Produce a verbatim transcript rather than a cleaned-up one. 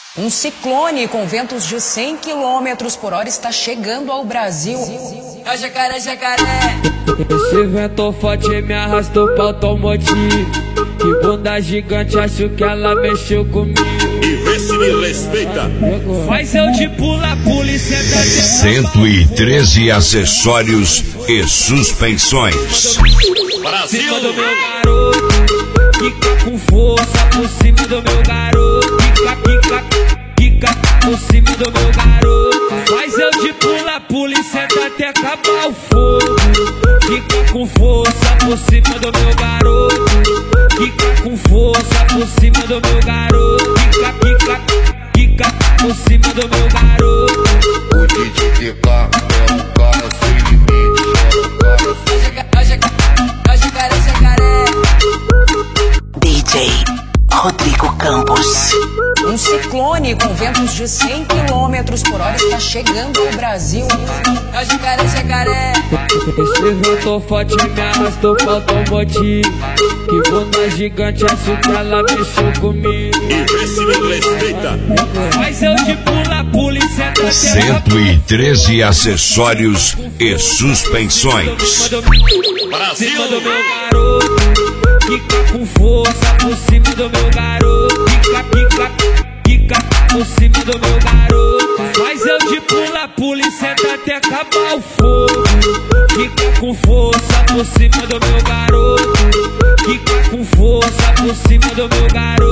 Um ciclone com ventos de cem quilômetros por hora está chegando ao Brasil. É o jacaré, jacaré. Esse vento forte me arrastou pra automotivo. Que bunda gigante, acho que ela mexeu comigo. E vê se me respeita. Faz eu de pula, pula e senta. cento e treze acessórios e suspensões. Brasil! Cima do meu garoto, quica com força por cima do meu garoto. Quica, quica, quica por cima do meu garoto. Faz eu de pula, pula e senta até acabar o fogo. Quica com força por cima do meu garoto. Quica com força por cima do meu garoto. Quica, quica, quica por cima do meu garoto. O D J T K é um cara sem limite. É o jacaré, jacaré. D J Rodrigo Campos. Um ciclone com ventos de cem quilômetros por hora está chegando ao Brasil. É o jacaré, jacaré. Esse vento forte me arrastou pra automotivo. Que bunda gigante, acho que ela mexeu comigo. E vê se me respeita. Faz eu de pula, pula e senta até cento e treze acessórios e suspensões. cima do meu garoto. Quica com força por cima do meu garoto. Quica, quica, quica por cima do meu garoto. Faz eu de pula, pula e senta até acabar o fogo. Quica com força por cima do meu garoto. Quica com força por cima do meu garoto.